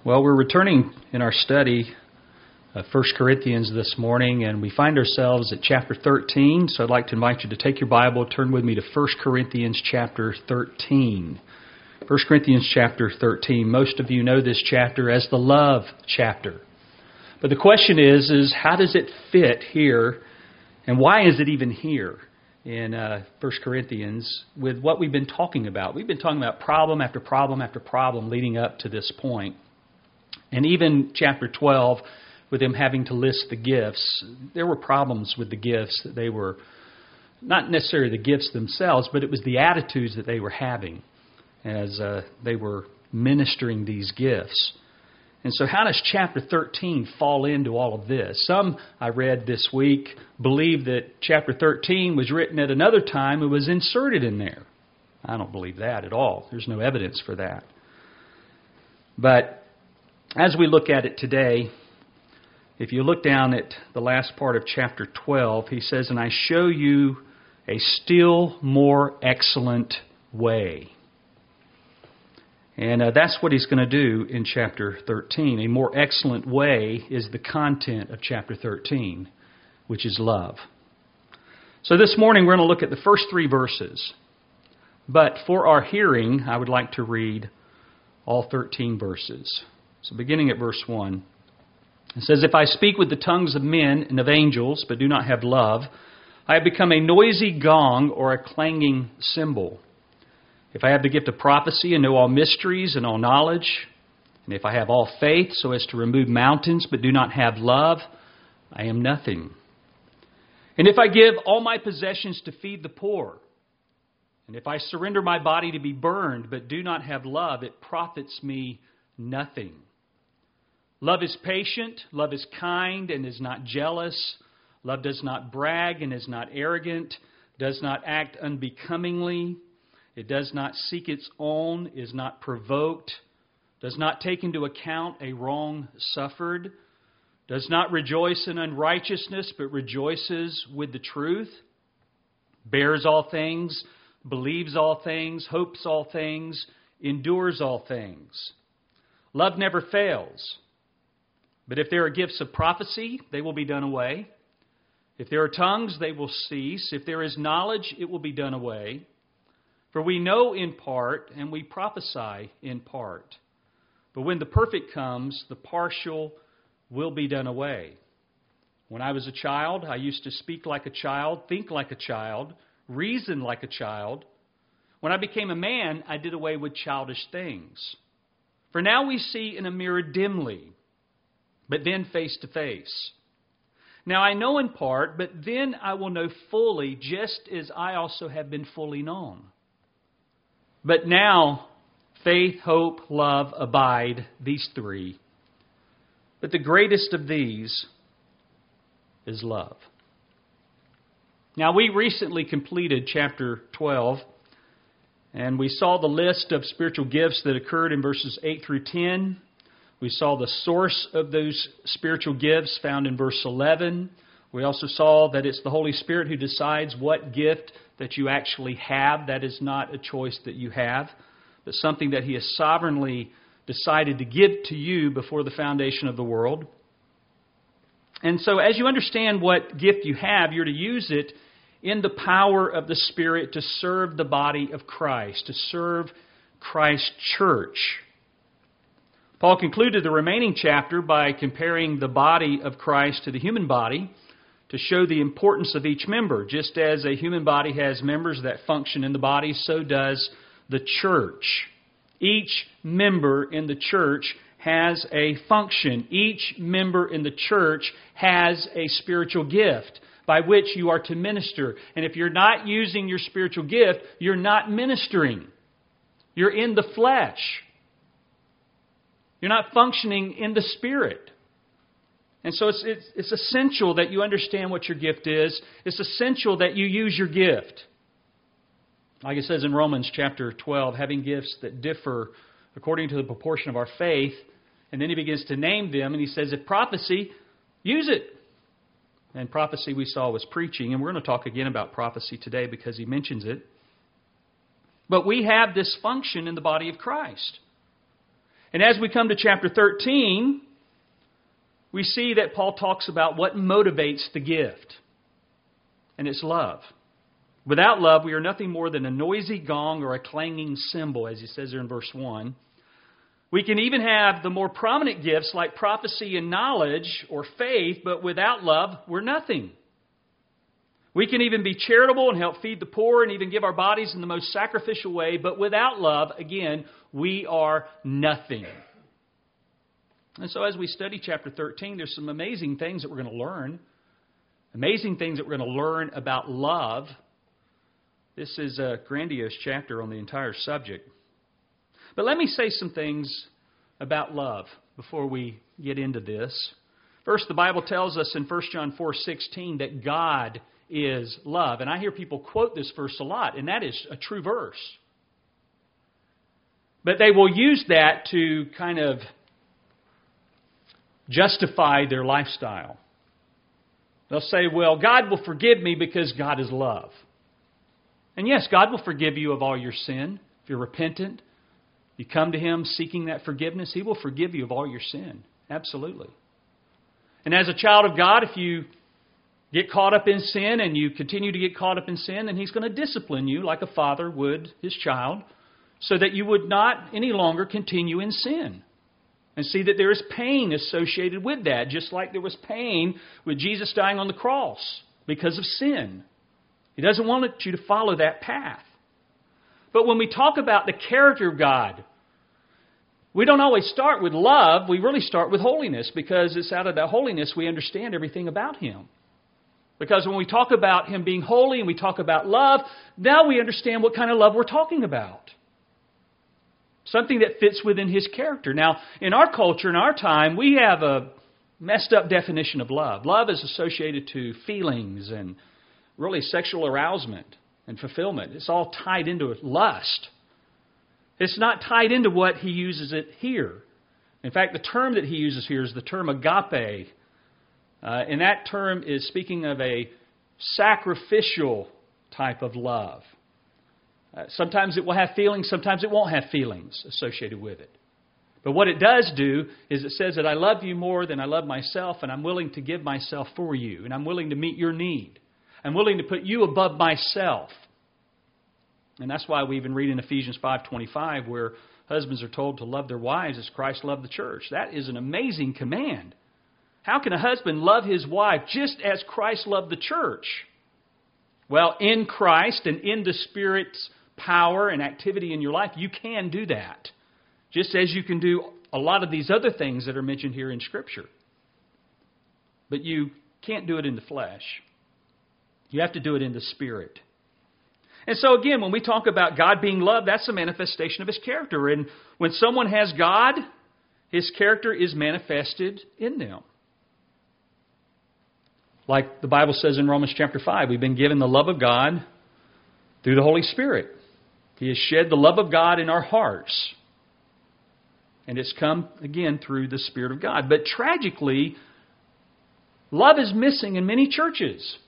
Well, we're returning in our study of 1 Corinthians this morning, and we find ourselves at chapter 13. So I'd like to invite you to take your Bible, turn with me to 1 Corinthians chapter 13. 1 Corinthians chapter 13. Most of you know this chapter as the love chapter. But the question is how does it fit here, and why is it even here in 1 Corinthians with what we've been talking about? We've been talking about problem after problem after problem leading up to this point. And even chapter 12, with them having to list the gifts, there were problems with the gifts. That they were not necessarily the gifts themselves, but it was the attitudes that they were having as they were ministering these gifts. And so how does chapter 13 fall into all of this? Some, I read this week, believe that chapter 13 was written at another time and was inserted in there. I don't believe that at all. There's no evidence for that. But as we look at it today, if you look down at the last part of chapter 12, he says, "And I show you a still more excellent way." And that's what he's going to do in chapter 13. A more excellent way is the content of chapter 13, which is love. So this morning we're going to look at the first three verses. But for our hearing, I would like to read all 13 verses. So beginning at verse 1, it says, "If I speak with the tongues of men and of angels, but do not have love, I have become a noisy gong or a clanging cymbal. If I have the gift of prophecy and know all mysteries and all knowledge, and if I have all faith so as to remove mountains, but do not have love, I am nothing. And if I give all my possessions to feed the poor, and if I surrender my body to be burned, but do not have love, it profits me nothing. Love is patient, love is kind and is not jealous. Love does not brag and is not arrogant, does not act unbecomingly. It does not seek its own, is not provoked, does not take into account a wrong suffered, does not rejoice in unrighteousness, but rejoices with the truth, bears all things, believes all things, hopes all things, endures all things. Love never fails. But if there are gifts of prophecy, they will be done away. If there are tongues, they will cease. If there is knowledge, it will be done away. For we know in part, and we prophesy in part. But when the perfect comes, the partial will be done away. When I was a child, I used to speak like a child, think like a child, reason like a child. When I became a man, I did away with childish things. For now we see in a mirror dimly, but then face to face. Now I know in part, but then I will know fully, just as I also have been fully known. But now faith, hope, love abide, these three. But the greatest of these is love." Now we recently completed chapter 12, and we saw the list of spiritual gifts that occurred in verses 8 through 10. We saw the source of those spiritual gifts found in verse 11. We also saw that it's the Holy Spirit who decides what gift that you actually have. That is not a choice that you have, but something that He has sovereignly decided to give to you before the foundation of the world. And so as you understand what gift you have, you're to use it in the power of the Spirit to serve the body of Christ, to serve Christ's church. Paul concluded the remaining chapter by comparing the body of Christ to the human body to show the importance of each member. Just as a human body has members that function in the body, so does the church. Each member in the church has a function. Each member in the church has a spiritual gift by which you are to minister. And if you're not using your spiritual gift, you're not ministering. You're in the flesh. You're not functioning in the Spirit. And so it's essential that you understand what your gift is. It's essential that you use your gift. Like it says in Romans chapter 12, having gifts that differ according to the proportion of our faith. And then he begins to name them, and he says, if prophecy, use it. And prophecy we saw was preaching, and we're going to talk again about prophecy today because he mentions it. But we have this function in the body of Christ. And as we come to chapter 13, we see that Paul talks about what motivates the gift. And it's love. Without love, we are nothing more than a noisy gong or a clanging cymbal, as he says there in verse 1. We can even have the more prominent gifts like prophecy and knowledge or faith, but without love, we're nothing. We can even be charitable and help feed the poor and even give our bodies in the most sacrificial way, but without love, again, we are nothing. And so as we study chapter 13, there's some amazing things that we're going to learn. Amazing things that we're going to learn about love. This is a grandiose chapter on the entire subject. But let me say some things about love before we get into this. First, the Bible tells us in 1 John 4:16 that God is love. And I hear people quote this verse a lot, and that is a true verse. But they will use that to kind of justify their lifestyle. They'll say, well, God will forgive me because God is love. And yes, God will forgive you of all your sin. If you're repentant, you come to Him seeking that forgiveness, He will forgive you of all your sin. Absolutely. And as a child of God, if you get caught up in sin and you continue to get caught up in sin, then He's going to discipline you like a father would his child so that you would not any longer continue in sin. And see that there is pain associated with that, just like there was pain with Jesus dying on the cross because of sin. He doesn't want you to follow that path. But when we talk about the character of God, we don't always start with love. We really start with holiness, because it's out of that holiness we understand everything about Him. Because when we talk about Him being holy and we talk about love, now we understand what kind of love we're talking about. Something that fits within His character. Now, in our culture, in our time, we have a messed up definition of love. Love is associated to feelings and really sexual arousement and fulfillment. It's all tied into lust. It's not tied into what he uses it here. In fact, the term that he uses here is the term agape. And that term is speaking of a sacrificial type of love. Sometimes it will have feelings, sometimes it won't have feelings associated with it. But what it does do is it says that I love you more than I love myself, and I'm willing to give myself for you, and I'm willing to meet your need. I'm willing to put you above myself. And that's why we even read in Ephesians 5:25 where husbands are told to love their wives as Christ loved the church. That is an amazing command. How can a husband love his wife just as Christ loved the church? Well, in Christ and in the Spirit's power and activity in your life, you can do that. Just as you can do a lot of these other things that are mentioned here in Scripture. But you can't do it in the flesh. You have to do it in the Spirit. And so again, when we talk about God being love, that's a manifestation of His character. And when someone has God, His character is manifested in them. Like the Bible says in Romans chapter 5, we've been given the love of God through the Holy Spirit. He has shed the love of God in our hearts. And it's come, again, through the Spirit of God. But tragically, love is missing in many churches.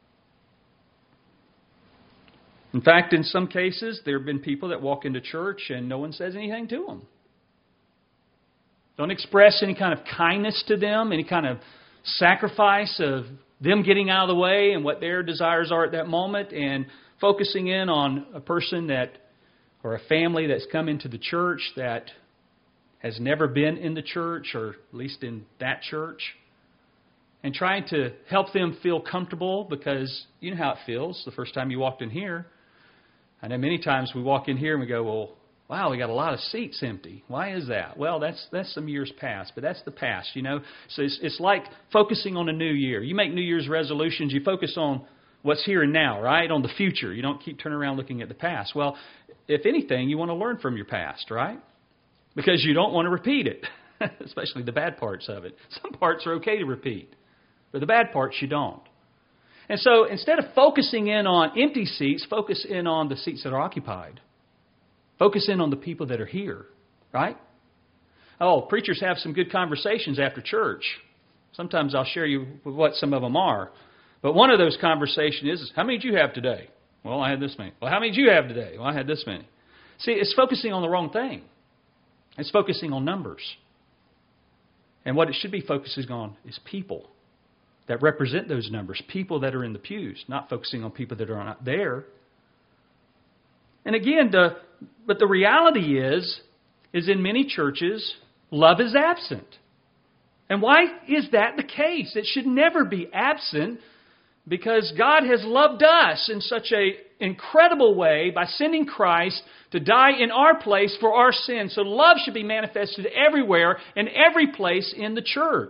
In fact, in some cases, there have been people that walk into church and no one says anything to them. Don't express any kind of kindness to them, any kind of sacrifice of them getting out of the way and what their desires are at that moment, and focusing in on a person that, or a family that's come into the church that has never been in the church, or at least in that church, and trying to help them feel comfortable, because you know how it feels the first time you walked in here. I know many times we walk in here and we go, well, wow, we got a lot of seats empty. Why is that? Well, that's some years past, but that's the past, you know. So it's like focusing on a new year. You make New Year's resolutions, you focus on what's here and now, right? On the future. You don't keep turning around looking at the past. Well, if anything, you want to learn from your past, right? Because you don't want to repeat it, especially the bad parts of it. Some parts are okay to repeat, but the bad parts you don't. And so instead of focusing in on empty seats, focus in on the seats that are occupied. Focus in on the people that are here, right? Oh, preachers have some good conversations after church. Sometimes I'll share you with what some of them are. But one of those conversations is, how many did you have today? Well, I had this many. Well, how many did you have today? Well, I had this many. See, it's focusing on the wrong thing. It's focusing on numbers. And what it should be focusing on is people that represent those numbers, people that are in the pews, not focusing on people that are not there. And again, but the reality is in many churches, love is absent. And why is that the case? It should never be absent, because God has loved us in such an incredible way by sending Christ to die in our place for our sins. So love should be manifested everywhere and every place in the church.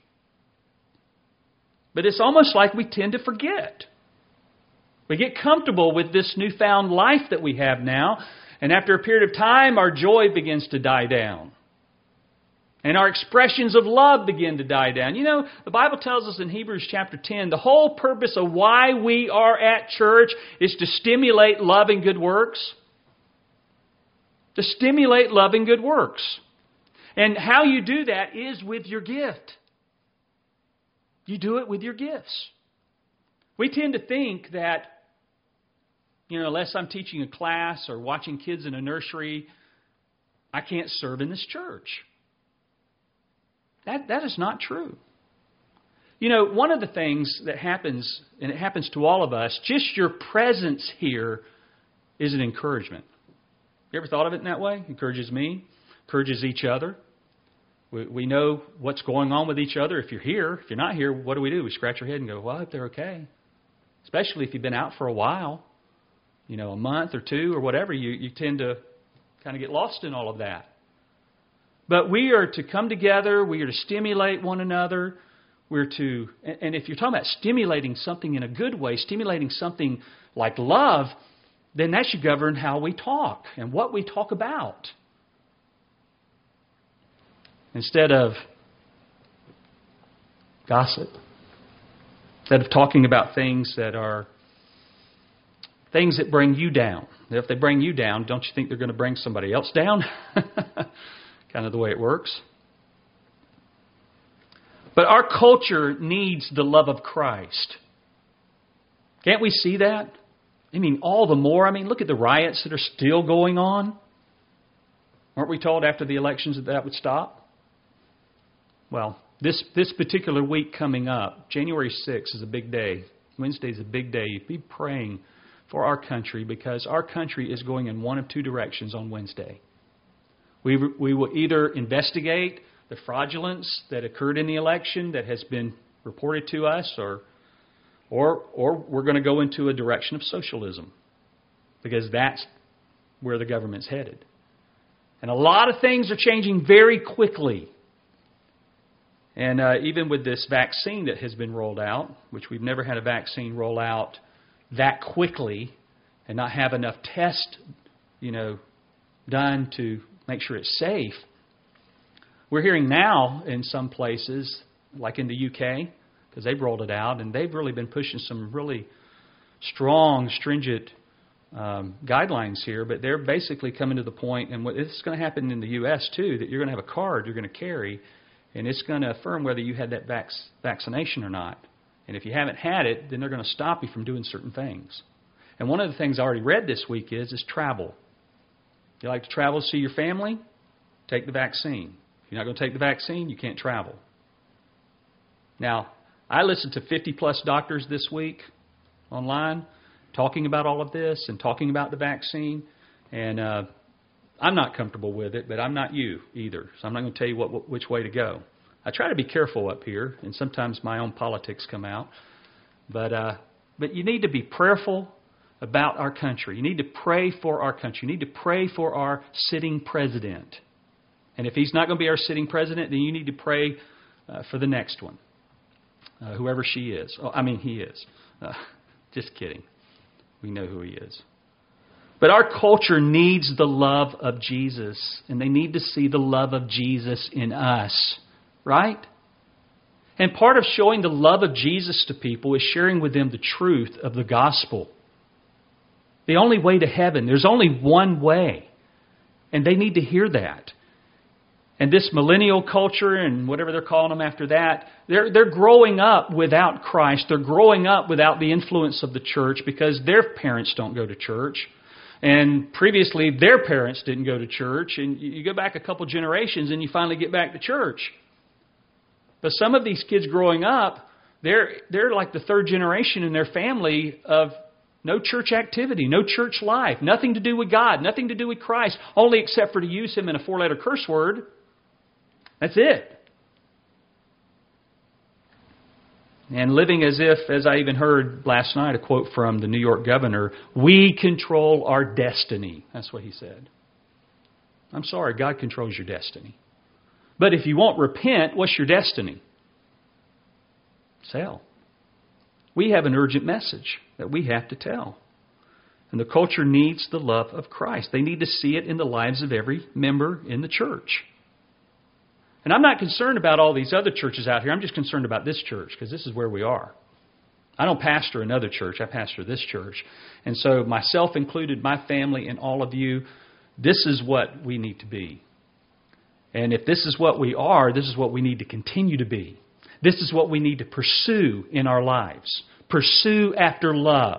But it's almost like we tend to forget. We get comfortable with this newfound life that we have now, and after a period of time, our joy begins to die down. And our expressions of love begin to die down. You know, the Bible tells us in Hebrews chapter 10, the whole purpose of why we are at church is to stimulate love and good works. To stimulate love and good works. And how you do that is with your gift. You do it with your gifts. We tend to think that, unless I'm teaching a class or watching kids in a nursery, I can't serve in this church. That is not true. One of the things that happens, and it happens to all of us, just your presence here is an encouragement. You ever thought of it in that way? Encourages me, encourages each other. We know what's going on with each other if you're here. If you're not here, what do? We scratch our head and go, well, I hope they're okay. Especially if you've been out for a while, a month or two or whatever, you tend to kind of get lost in all of that. But we are to come together. We are to stimulate one another. We're to, and if you're talking about stimulating something in a good way, stimulating something like love, then that should govern how we talk and what we talk about. Instead of gossip. Instead of talking about things that bring you down. If they bring you down, don't you think they're going to bring somebody else down? Kind of the way it works. But our culture needs the love of Christ. Can't we see that? All the more. Look at the riots that are still going on. Weren't we told after the elections that would stop? Well, this particular week coming up, January 6th is a big day. Wednesday is a big day. Be praying for our country, because our country is going in one of two directions on Wednesday. We will either investigate the fraudulence that occurred in the election that has been reported to us, or we're going to go into a direction of socialism, because that's where the government's headed. And a lot of things are changing very quickly. And even with this vaccine that has been rolled out, which we've never had a vaccine roll out that quickly and not have enough tests, done to make sure it's safe. We're hearing now in some places, like in the UK, because they've rolled it out, and they've really been pushing some really strong, stringent guidelines here, but they're basically coming to the point, and it's going to happen in the U.S. too, that you're going to have a card you're going to carry, and it's going to affirm whether you had that vaccination or not. And if you haven't had it, then they're going to stop you from doing certain things. And one of the things I already read this week is travel. You like to travel to see your family? Take the vaccine. If you're not going to take the vaccine, you can't travel. Now, I listened to 50-plus doctors this week online talking about all of this and talking about the vaccine. And I'm not comfortable with it, but I'm not you either. So I'm not going to tell you which way to go. I try to be careful up here, and sometimes my own politics come out. But you need to be prayerful about our country. You need to pray for our country. You need to pray for our sitting president. And if he's not going to be our sitting president, then you need to pray for the next one, whoever she is. He is. Just kidding. We know who he is. But our culture needs the love of Jesus, and they need to see the love of Jesus in us, right? And part of showing the love of Jesus to people is sharing with them the truth of the gospel. The only way to heaven. There's only one way. And they need to hear that. And this millennial culture and whatever they're calling them after that, they're growing up without Christ. They're growing up without the influence of the church because their parents don't go to church. And previously, their parents didn't go to church. And you go back a couple generations and you finally get back to church. But some of these kids growing up, they're like the third generation in their family of no church activity, no church life, nothing to do with God, nothing to do with Christ, only except for to use Him in a 4-letter curse word. That's it. And living as if, as I even heard last night, a quote from the New York governor, we control our destiny. That's what he said. I'm sorry, God controls your destiny. But if you won't repent, what's your destiny? It's hell. We have an urgent message that we have to tell. And the culture needs the love of Christ. They need to see it in the lives of every member in the church. And I'm not concerned about all these other churches out here. I'm just concerned about this church because this is where we are. I don't pastor another church. I pastor this church. And so myself included, my family, and all of you, this is what we need to be. And if this is what we are, this is what we need to continue to be. This is what we need to pursue in our lives. Pursue after love.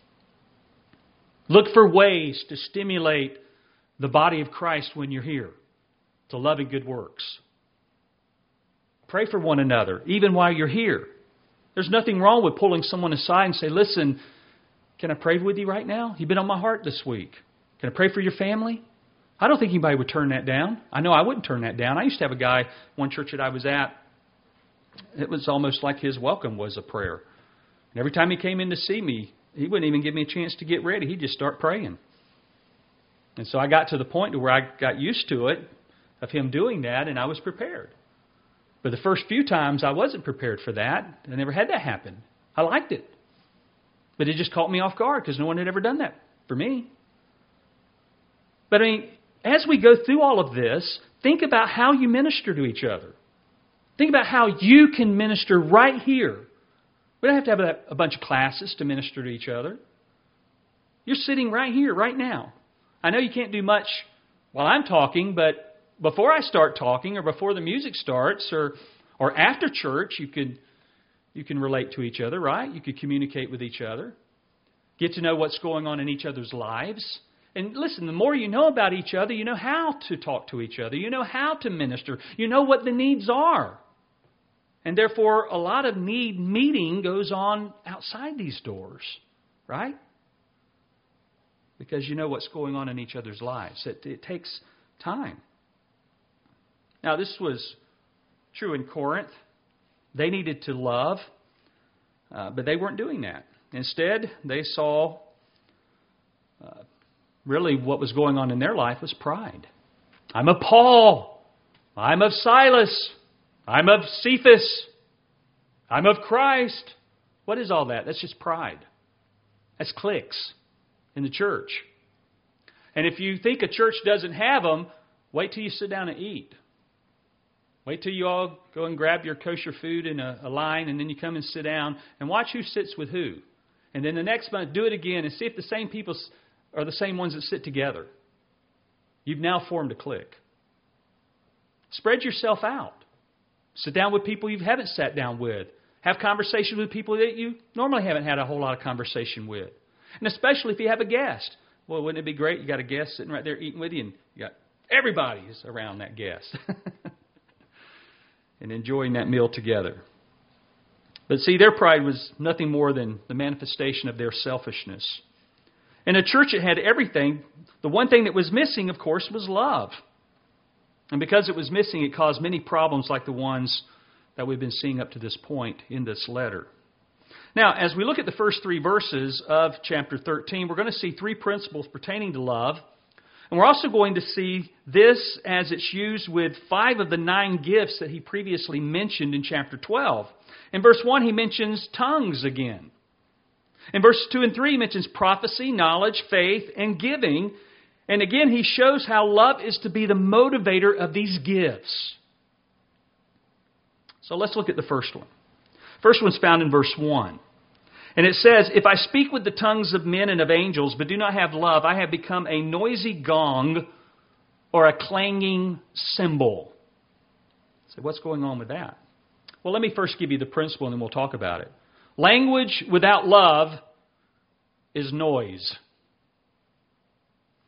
Look for ways to stimulate the body of Christ when you're here to love and good works. Pray for one another, even while you're here. There's nothing wrong with pulling someone aside and say, listen, can I pray with you right now? You've been on my heart this week. Can I pray for your family? I don't think anybody would turn that down. I know I wouldn't turn that down. I used to have a guy, one church that I was at, it was almost like his welcome was a prayer. And every time he came in to see me, he wouldn't even give me a chance to get ready. He'd just start praying. And so I got to the point to where I got used to it, of him doing that, and I was prepared. But the first few times I wasn't prepared for that. I never had that happen. I liked it. But it just caught me off guard because no one had ever done that for me. But I mean, as we go through all of this, think about how you minister to each other. Think about how you can minister right here. We don't have to have a bunch of classes to minister to each other. You're sitting right here, right now. I know you can't do much while I'm talking, but before I start talking or before the music starts or after church, you can relate to each other, right? You could communicate with each other. Get to know what's going on in each other's lives. And listen, the more you know about each other, you know how to talk to each other. You know how to minister. You know what the needs are. And therefore, a lot of need meeting goes on outside these doors, right? Because you know what's going on in each other's lives. It takes time. Now, this was true in Corinth. They needed to love, but they weren't doing that. Instead, they saw really what was going on in their life was pride. I'm of Paul. I'm of Silas. I'm of Cephas. I'm of Christ. What is all that? That's just pride. That's cliques in the church. And if you think a church doesn't have them, wait till you sit down and eat. Wait till you all go and grab your kosher food in a line, and then you come and sit down and watch who sits with who. And then the next month, do it again and see if the same people are the same ones that sit together. You've now formed a clique. Spread yourself out. Sit down with people you haven't sat down with. Have conversations with people that you normally haven't had a whole lot of conversation with. And especially if you have a guest. Well, wouldn't it be great? You got a guest sitting right there eating with you, and you got everybody's around that guest. And enjoying that meal together. But see, their pride was nothing more than the manifestation of their selfishness. In a church that had everything, the one thing that was missing, of course, was love. And because it was missing, it caused many problems like the ones that we've been seeing up to this point in this letter. Now, as we look at the first 3 verses of chapter 13, we're going to see 3 principles pertaining to love. And we're also going to see this as it's used with 5 of the 9 gifts that he previously mentioned in chapter 12. In verse 1, he mentions tongues again. In verses 2 and 3, he mentions prophecy, knowledge, faith, and giving. And again, he shows how love is to be the motivator of these gifts. So let's look at the first one. First one's found in verse 1. And it says, if I speak with the tongues of men and of angels, but do not have love, I have become a noisy gong or a clanging cymbal. So what's going on with that? Well, let me first give you the principle and then we'll talk about it. Language without love is noise.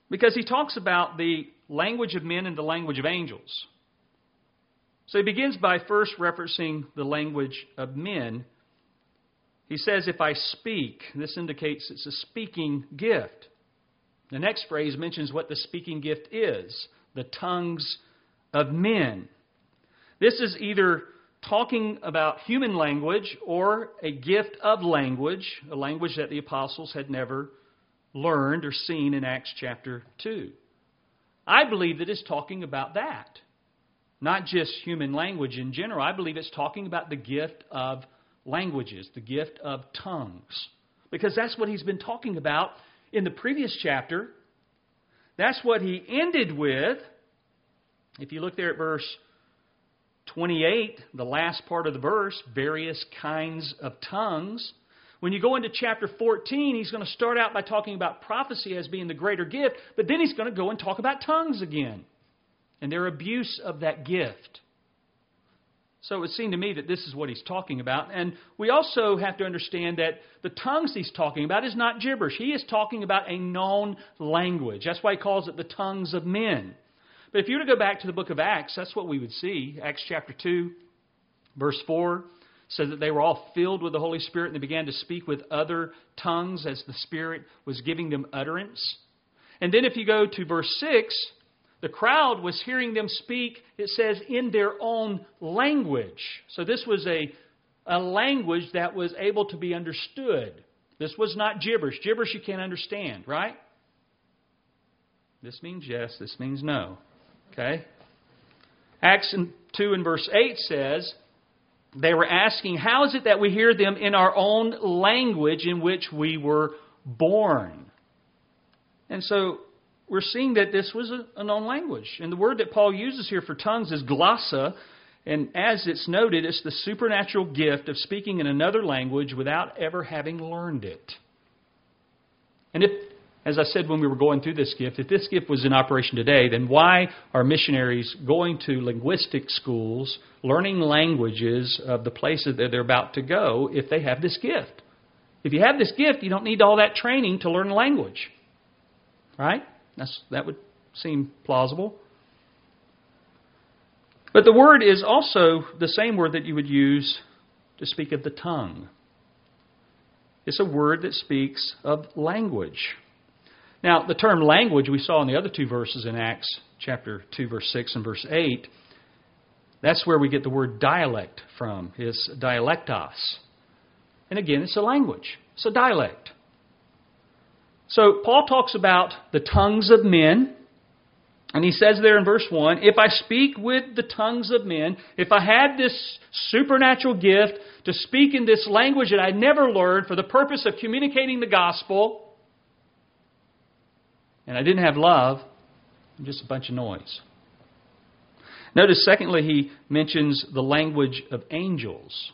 Because he talks about the language of men and the language of angels. So he begins by first referencing the language of men. He says, if I speak, this indicates it's a speaking gift. The next phrase mentions what the speaking gift is, the tongues of men. This is either talking about human language or a gift of language, a language that the apostles had never learned or seen in Acts chapter 2. I believe that it's talking about that. Not just human language in general. I believe it's talking about the gift of languages, the gift of tongues. Because that's what he's been talking about in the previous chapter. That's what he ended with. If you look there at verse 28, the last part of the verse, various kinds of tongues. When you go into chapter 14, he's going to start out by talking about prophecy as being the greater gift, but then he's going to go and talk about tongues again and their abuse of that gift. So it would seem to me that this is what he's talking about. And we also have to understand that the tongues he's talking about is not gibberish. He is talking about a known language. That's why he calls it the tongues of men. But if you were to go back to the book of Acts, that's what we would see. Acts chapter 2, verse 4, says that they were all filled with the Holy Spirit and they began to speak with other tongues as the Spirit was giving them utterance. And then if you go to verse 6, the crowd was hearing them speak, it says, in their own language. So this was a language that was able to be understood. This was not gibberish. Gibberish you can't understand, right? This means yes, this means no. Okay? Acts 2 and verse 8 says, they were asking, how is it that we hear them in our own language in which we were born? And so we're seeing that this was a known language. And the word that Paul uses here for tongues is glossa. And as it's noted, it's the supernatural gift of speaking in another language without ever having learned it. And if, as I said when we were going through this gift, if this gift was in operation today, then why are missionaries going to linguistic schools, learning languages of the places that they're about to go if they have this gift? If you have this gift, you don't need all that training to learn a language. Right? That would seem plausible. But the word is also the same word that you would use to speak of the tongue. It's a word that speaks of language. Now, the term language we saw in the other two verses in Acts chapter 2, verse 6 and verse 8. That's where we get the word dialect from. It's dialectos. And again, it's a language. It's a dialect. So Paul talks about the tongues of men. And he says there in verse 1, if I speak with the tongues of men, if I had this supernatural gift to speak in this language that I never learned for the purpose of communicating the gospel, and I didn't have love, I'm just a bunch of noise. Notice, secondly, he mentions the language of angels.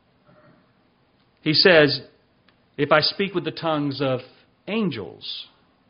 He says, if I speak with the tongues of angels.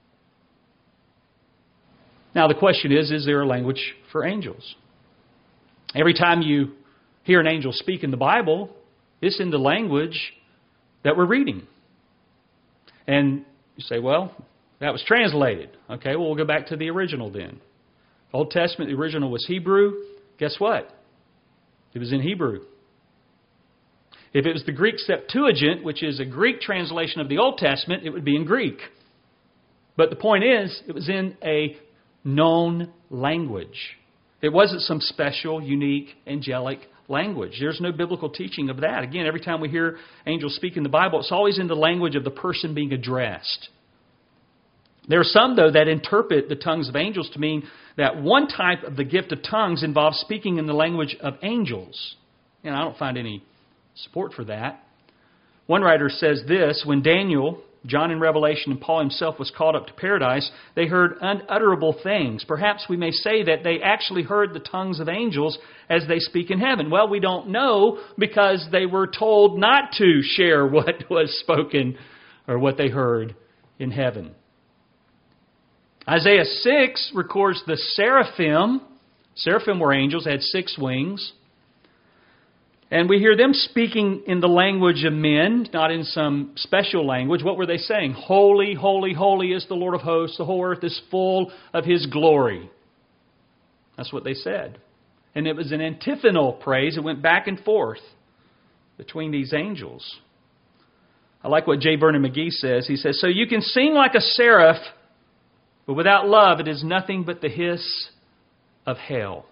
Now the question is there a language for angels? Every time you hear an angel speak in the Bible, it's in the language that we're reading. And you say, well, that was translated. Okay, well, we'll go back to the original then. Old Testament, the original was Hebrew. Guess what? It was in Hebrew. If it was the Greek Septuagint, which is a Greek translation of the Old Testament, it would be in Greek. But the point is, it was in a known language. It wasn't some special, unique, angelic language. There's no biblical teaching of that. Again, every time we hear angels speak in the Bible, it's always in the language of the person being addressed. There are some, though, that interpret the tongues of angels to mean that one type of the gift of tongues involves speaking in the language of angels. And I don't find any support for that. One writer says this, when Daniel, John in Revelation, and Paul himself was called up to paradise, they heard unutterable things. Perhaps we may say that they actually heard the tongues of angels as they speak in heaven. Well, we don't know because they were told not to share what was spoken or what they heard in heaven. Isaiah 6 records the seraphim. Seraphim were angels, they had 6 wings. And we hear them speaking in the language of men, not in some special language. What were they saying? Holy, holy, holy is the Lord of hosts. The whole earth is full of His glory. That's what they said. And it was an antiphonal praise. It went back and forth between these angels. I like what J. Vernon McGee says. He says, so you can sing like a seraph, but without love it is nothing but the hiss of hell.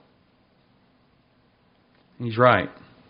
And he's right.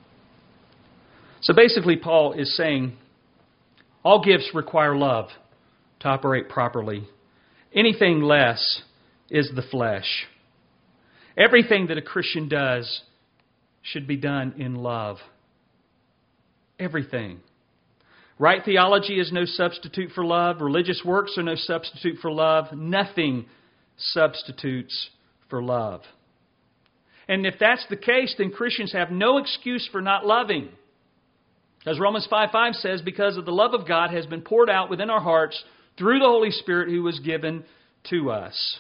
So basically, Paul is saying all gifts require love to operate properly. Anything less is the flesh. Everything that a Christian does should be done in love. Everything. Right theology is no substitute for love. Religious works are no substitute for love. Nothing substitutes for love. And if that's the case, then Christians have no excuse for not loving. As Romans 5:5 says, because of the love of God has been poured out within our hearts through the Holy Spirit who was given to us.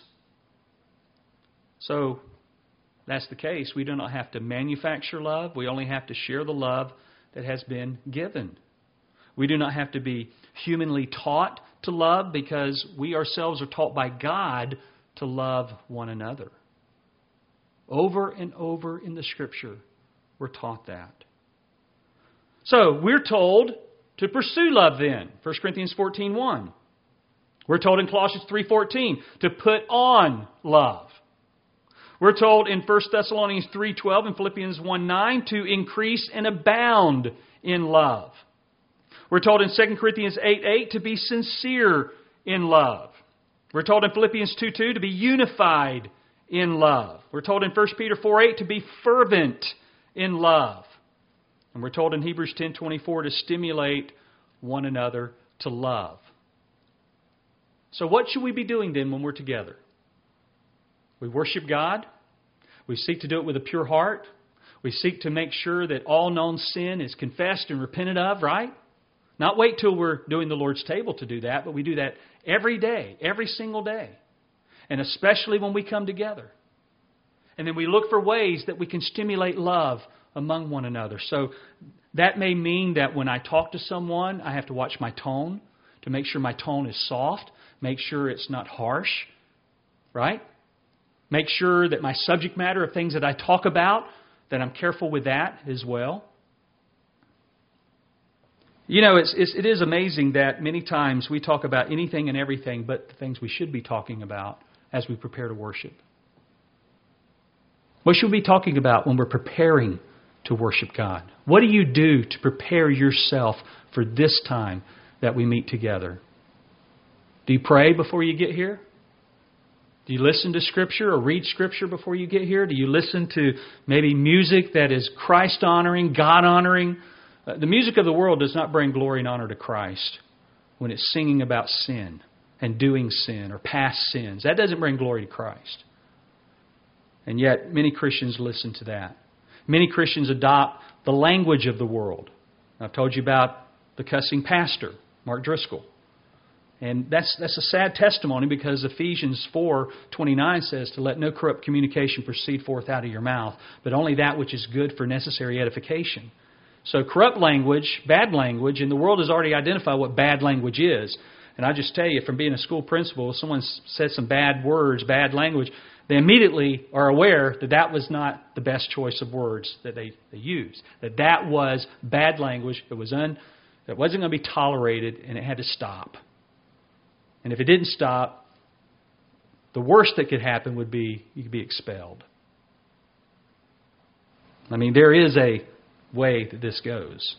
So, that's the case. We do not have to manufacture love. We only have to share the love that has been given. We do not have to be humanly taught to love because we ourselves are taught by God to love one another. Over and over in the Scripture, we're taught that. So, we're told to pursue love then. 1 Corinthians 14:1. We're told in Colossians 3:14 to put on love. We're told in 1 Thessalonians 3:12 and Philippians 1:9 to increase and abound in love. We're told in 2 Corinthians 8:8 to be sincere in love. We're told in Philippians 2:2 to be unified in love. We're told in 1 Peter 4:8 to be fervent in love. And we're told in Hebrews 10:24 to stimulate one another to love. So what should we be doing then when we're together? We worship God. We seek to do it with a pure heart. We seek to make sure that all known sin is confessed and repented of, right? Not wait till we're doing the Lord's table to do that, but we do that every day, every single day. And especially when we come together. And then we look for ways that we can stimulate love among one another. So that may mean that when I talk to someone, I have to watch my tone to make sure my tone is soft, make sure it's not harsh, right? Make sure that my subject matter of things that I talk about, that I'm careful with that as well. You know, it is amazing that many times we talk about anything and everything but the things we should be talking about as we prepare to worship. What should we be talking about when we're preparing to worship God? What do you do to prepare yourself for this time that we meet together? Do you pray before you get here? Do you listen to Scripture or read Scripture before you get here? Do you listen to maybe music that is Christ-honoring, God-honoring? The music of the world does not bring glory and honor to Christ when it's singing about sin and doing sin or past sins. That doesn't bring glory to Christ. And yet, many Christians listen to that. Many Christians adopt the language of the world. I've told you about the cussing pastor, Mark Driscoll. And that's a sad testimony because Ephesians 4:29 says to let no corrupt communication proceed forth out of your mouth, but only that which is good for necessary edification. So corrupt language, bad language, and the world has already identified what bad language is. And I just tell you, from being a school principal, if someone says some bad words, bad language, they immediately are aware that that was not the best choice of words that they used. That was bad language. That wasn't going to be tolerated, and it had to stop. And if it didn't stop, the worst that could happen would be you could be expelled. I mean, there is a way that this goes.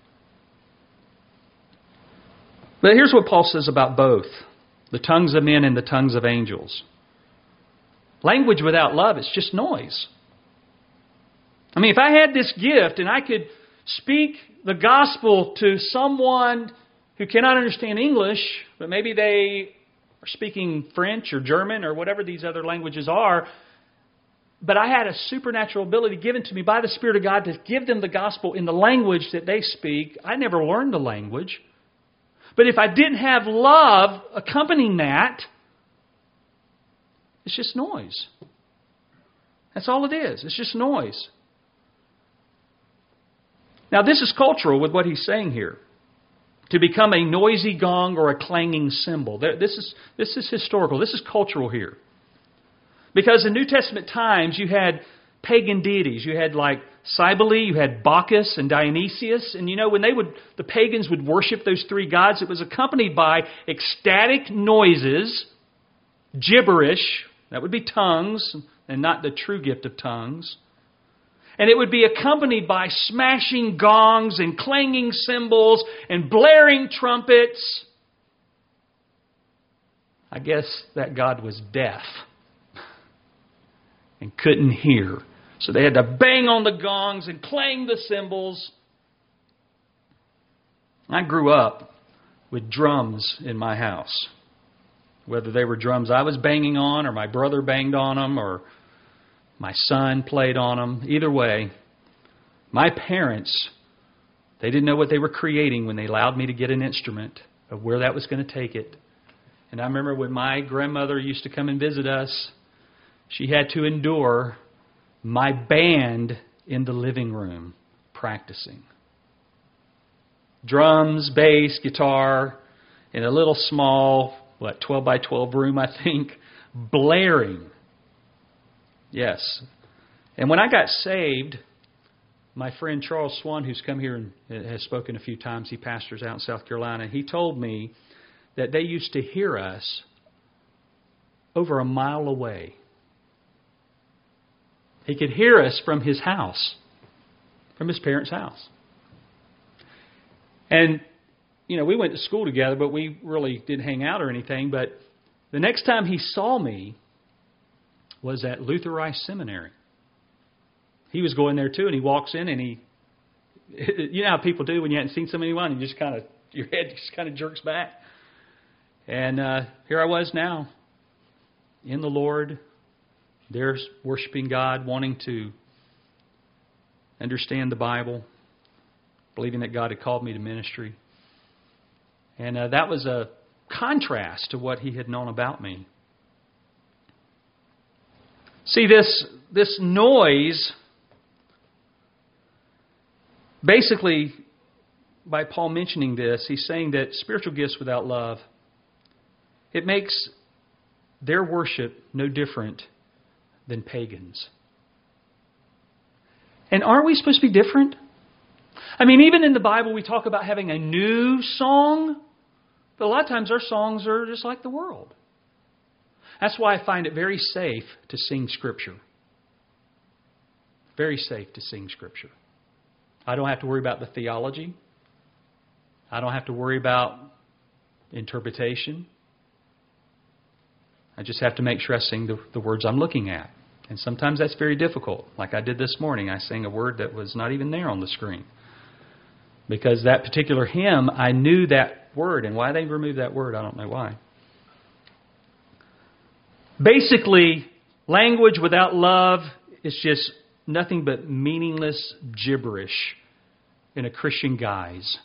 But here's what Paul says about both, the tongues of men and the tongues of angels. Language without love, it's just noise. I mean, if I had this gift and I could speak the gospel to someone who cannot understand English, but maybe they are speaking French or German or whatever these other languages are, but I had a supernatural ability given to me by the Spirit of God to give them the gospel in the language that they speak. I never learned the language. But if I didn't have love accompanying that, it's just noise. That's all it is. It's just noise. Now, this is cultural with what he's saying here. To become a noisy gong or a clanging cymbal. This is historical. This is cultural here. Because in New Testament times, you had pagan deities. You had like Cybele, you had Bacchus and Dionysius. And you know, when the pagans would worship those three gods, it was accompanied by ecstatic noises, gibberish, that would be tongues, and not the true gift of tongues. And it would be accompanied by smashing gongs and clanging cymbals and blaring trumpets. I guess that God was deaf and couldn't hear. So they had to bang on the gongs and clang the cymbals. I grew up with drums in my house. Whether they were drums I was banging on or my brother banged on them or my son played on them. Either way, my parents, they didn't know what they were creating when they allowed me to get an instrument of where that was going to take it. And I remember when my grandmother used to come and visit us, she had to endure my band in the living room practicing. Drums, bass, guitar, in a little small, 12 by 12 room, I think, blaring. Yes. And when I got saved, my friend Charles Swan, who's come here and has spoken a few times, he pastors out in South Carolina, he told me that they used to hear us over a mile away. He could hear us from his house, from his parents' house. And, you know, we went to school together, but we really didn't hang out or anything. But the next time he saw me was at Luther Rice Seminary. He was going there too, and he walks in and you know how people do when you hadn't seen somebody in a while, and you just your head just kind of jerks back. And here I was now, in the Lord, there worshiping God, wanting to understand the Bible, believing that God had called me to ministry. And that was a contrast to what he had known about me. See, this noise, basically, by Paul mentioning this, he's saying that spiritual gifts without love, it makes their worship no different than pagans. And aren't we supposed to be different? I mean, even in the Bible, we talk about having a new song, but a lot of times our songs are just like the world. That's why I find it very safe to sing Scripture. Very safe to sing Scripture. I don't have to worry about the theology. I don't have to worry about interpretation. I just have to make sure I sing the words I'm looking at. And sometimes that's very difficult. Like I did this morning, I sang a word that was not even there on the screen. Because that particular hymn, I knew that word. And why they removed that word, I don't know why. Basically, language without love is just nothing but meaningless gibberish in a Christian guise.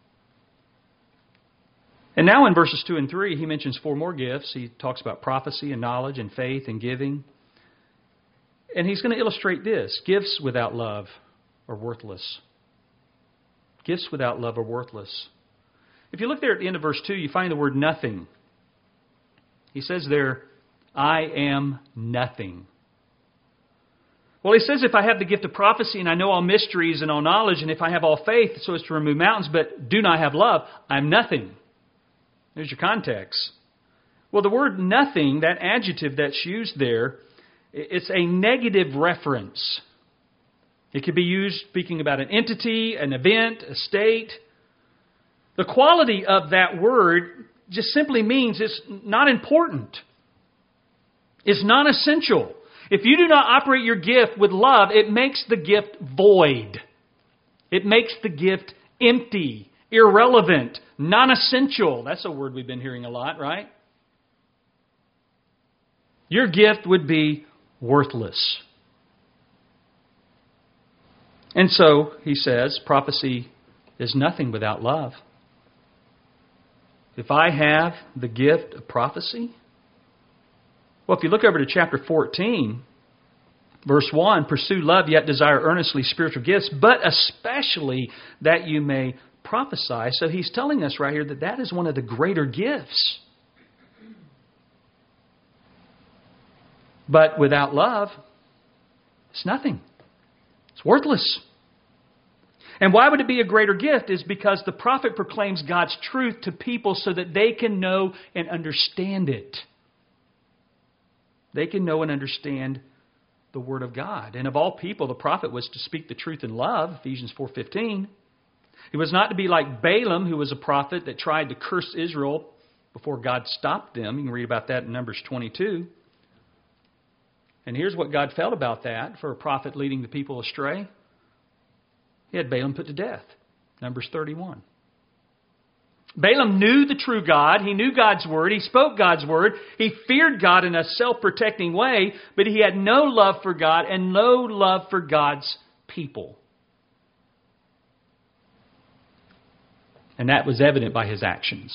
And now in verses 2 and 3, he mentions 4 more gifts. He talks about prophecy and knowledge and faith and giving. And he's going to illustrate this. Gifts without love are worthless. Gifts without love are worthless. If you look there at the end of verse 2, you find the word nothing. He says there, I am nothing. Well, he says if I have the gift of prophecy and I know all mysteries and all knowledge, and if I have all faith so as to remove mountains, but do not have love, I'm nothing. There's your context. Well, the word nothing, that adjective that's used there, it's a negative reference. It could be used speaking about an entity, an event, a state. The quality of that word just simply means it's not important. It's not essential. If you do not operate your gift with love, it makes the gift void. It makes the gift empty, irrelevant, non-essential. That's a word we've been hearing a lot, right? Your gift would be worthless. And so, he says, prophecy is nothing without love. If I have the gift of prophecy, well, if you look over to chapter 14, Verse 1, pursue love, yet desire earnestly spiritual gifts, but especially that you may prophesy. So he's telling us right here that that is one of the greater gifts. But without love, it's nothing. It's worthless. And why would it be a greater gift? Is because the prophet proclaims God's truth to people so that they can know and understand it. They can know and understand the Word of God. And of all people, the prophet was to speak the truth in love, Ephesians 4:15. He was not to be like Balaam, who was a prophet that tried to curse Israel before God stopped them. You can read about that in Numbers 22. And here's what God felt about that for a prophet leading the people astray. He had Balaam put to death. Numbers 31. Balaam knew the true God. He knew God's Word. He spoke God's Word. He feared God in a self-protecting way, but he had no love for God and no love for God's people. And that was evident by his actions.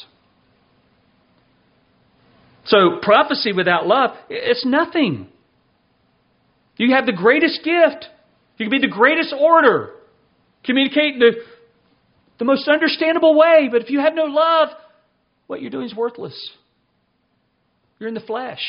So prophecy without love, it's nothing. You have the greatest gift. You can be the greatest orator. Communicate in the most understandable way. But if you have no love, what you're doing is worthless. You're in the flesh.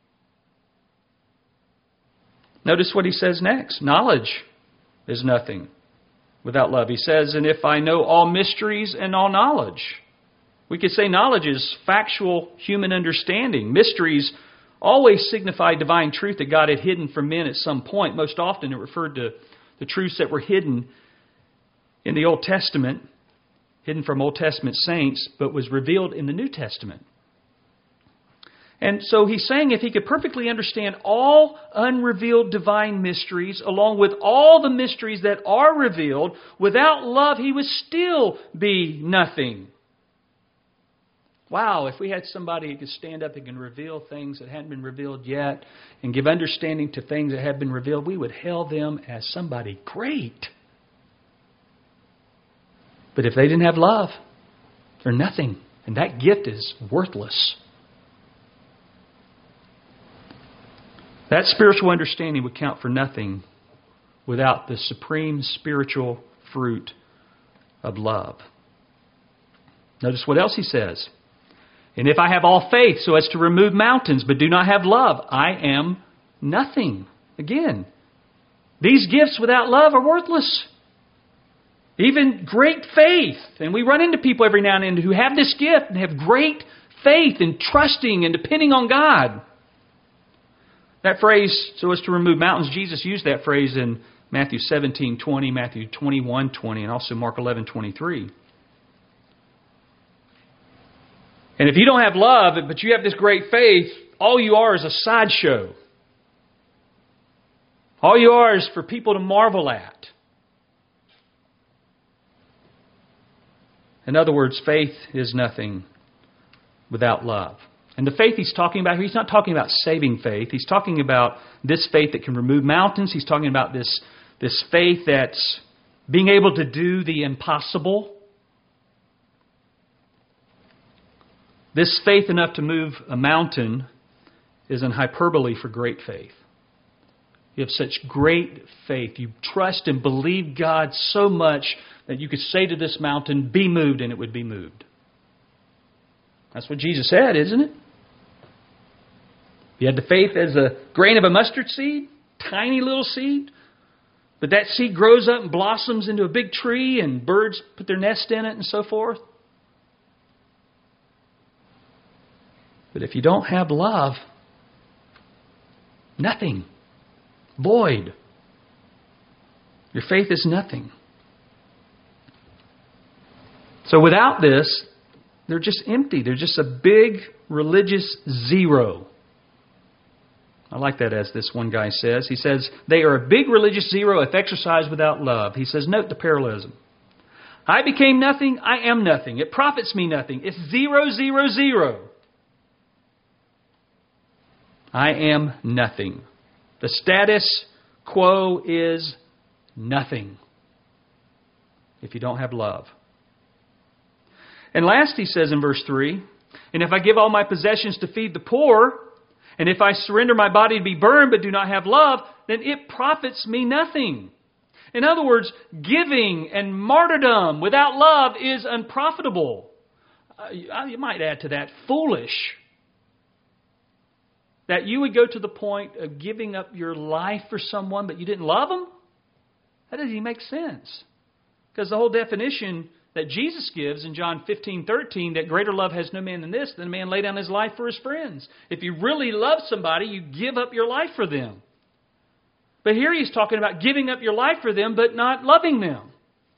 Notice what he says next. Knowledge is nothing without love. He says, and if I know all mysteries and all knowledge. We could say knowledge is factual human understanding. Mysteries always signify divine truth that God had hidden from men at some point. Most often it referred to the truths that were hidden in the Old Testament, hidden from Old Testament saints, but was revealed in the New Testament. And so he's saying if he could perfectly understand all unrevealed divine mysteries, along with all the mysteries that are revealed, without love he would still be nothing. Wow, if we had somebody who could stand up and can reveal things that hadn't been revealed yet and give understanding to things that have been revealed, we would hail them as somebody great. But if they didn't have love, they're nothing. And that gift is worthless. That spiritual understanding would count for nothing without the supreme spiritual fruit of love. Notice what else he says. And if I have all faith so as to remove mountains, but do not have love, I am nothing. Again, these gifts without love are worthless. Even great faith. And we run into people every now and then who have this gift and have great faith and trusting and depending on God. That phrase, so as to remove mountains, Jesus used that phrase in Matthew 17:20, Matthew 21:20, and also Mark 11:23. And if you don't have love, but you have this great faith, all you are is a sideshow. All you are is for people to marvel at. In other words, faith is nothing without love. And the faith he's talking about here, he's not talking about saving faith. He's talking about this faith that can remove mountains. He's talking about this faith that's being able to do the impossible. This faith enough to move a mountain is an hyperbole for great faith. You have such great faith. You trust and believe God so much that you could say to this mountain, be moved, and it would be moved. That's what Jesus said, isn't it? You had the faith as a grain of a mustard seed, tiny little seed, but that seed grows up and blossoms into a big tree and birds put their nest in it and so forth. But if you don't have love, nothing. Void. Your faith is nothing. So without this, they're just empty. They're just a big religious zero. I like that, as this one guy says. He says, they are a big religious zero if exercised without love. He says, note the parallelism. I became nothing, I am nothing. It profits me nothing. It's 0, 0, 0. I am nothing. The status quo is nothing if you don't have love. And last he says in verse 3, and if I give all my possessions to feed the poor, and if I surrender my body to be burned but do not have love, then it profits me nothing. In other words, giving and martyrdom without love is unprofitable. You might add to that, foolish. That you would go to the point of giving up your life for someone, but you didn't love them? That doesn't even make sense. Because the whole definition that Jesus gives in John 15:13, that greater love has no man than this, than a man lay down his life for his friends. If you really love somebody, you give up your life for them. But here he's talking about giving up your life for them, but not loving them.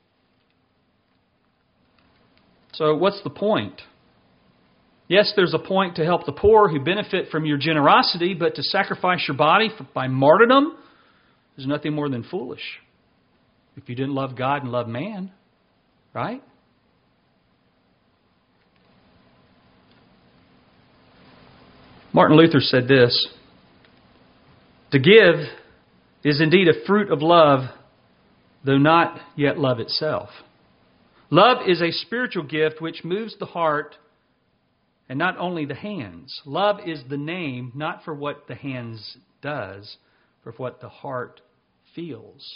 So what's the point? Yes, there's a point to help the poor who benefit from your generosity, but to sacrifice your body by martyrdom is nothing more than foolish. If you didn't love God and love man, right? Martin Luther said this: to give is indeed a fruit of love, though not yet love itself. Love is a spiritual gift which moves the heart and not only the hands. Love is the name, not for what the hands does, but for what the heart feels.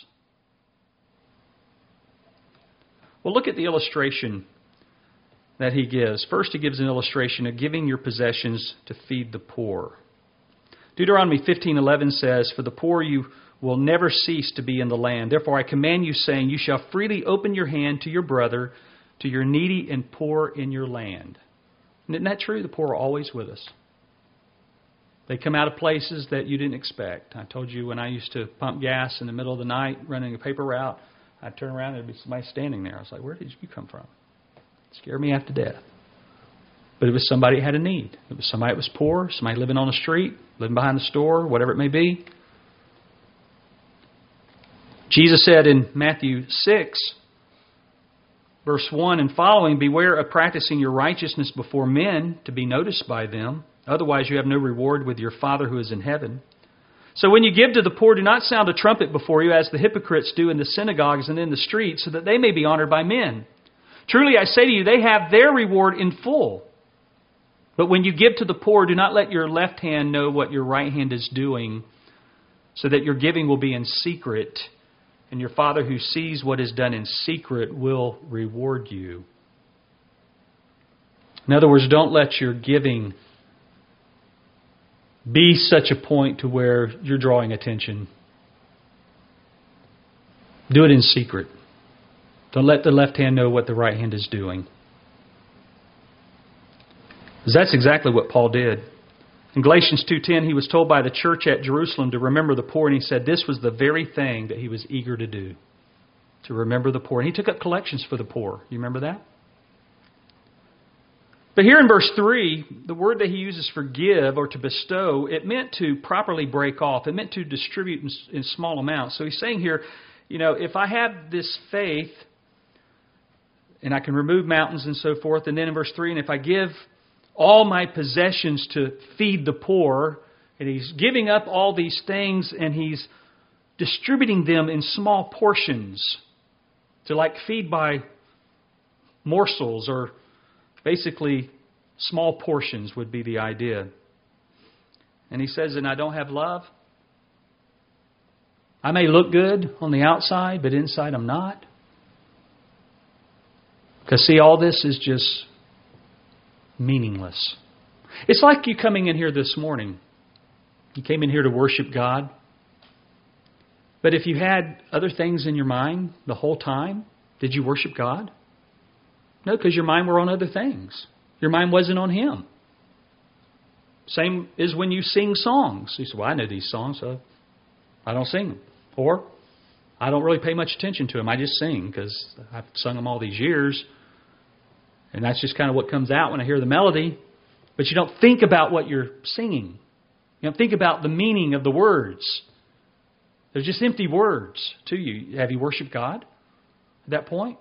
Well, look at the illustration that he gives. First, he gives an illustration of giving your possessions to feed the poor. Deuteronomy 15:11 says, "For the poor you will never cease to be in the land. Therefore I command you, saying, you shall freely open your hand to your brother, to your needy and poor in your land." And isn't that true? The poor are always with us. They come out of places that you didn't expect. I told you when I used to pump gas in the middle of the night running a paper route, I'd turn around and there'd be somebody standing there. I was like, where did you come from? It scared me half to death. But it was somebody who had a need. It was somebody that was poor, somebody living on the street, living behind the store, whatever it may be. Jesus said in Matthew 6, verse 1 and following, "Beware of practicing your righteousness before men to be noticed by them. Otherwise you have no reward with your Father who is in heaven. So when you give to the poor, do not sound a trumpet before you, as the hypocrites do in the synagogues and in the streets, so that they may be honored by men. Truly I say to you, they have their reward in full. But when you give to the poor, do not let your left hand know what your right hand is doing, so that your giving will be in secret, and your Father who sees what is done in secret will reward you." In other words, don't let your giving be such a point to where you're drawing attention. Do it in secret. Don't let the left hand know what the right hand is doing. Because that's exactly what Paul did. In Galatians 2:10, he was told by the church at Jerusalem to remember the poor, and he said this was the very thing that he was eager to do, to remember the poor. And he took up collections for the poor. You remember that? But here in verse 3, the word that he uses for give or to bestow, it meant to properly break off. It meant to distribute in small amounts. So he's saying here, if I have this faith and I can remove mountains and so forth, and then in verse 3, and if I give all my possessions to feed the poor, and he's giving up all these things and he's distributing them in small portions to like feed by morsels, or basically small portions would be the idea. And he says, and I don't have love. I may look good on the outside, but inside I'm not. Because see, all this is just meaningless. It's like you coming in here this morning. You came in here to worship God. But if you had other things in your mind the whole time, did you worship God? No, because your mind were on other things. Your mind wasn't on Him. Same as when you sing songs. You say, well, I know these songs, so I don't sing them. Or, I don't really pay much attention to them. I just sing because I've sung them all these years. And that's just kind of what comes out when I hear the melody. But you don't think about what you're singing. You don't think about the meaning of the words. They're just empty words to you. Have you worshiped God at that point?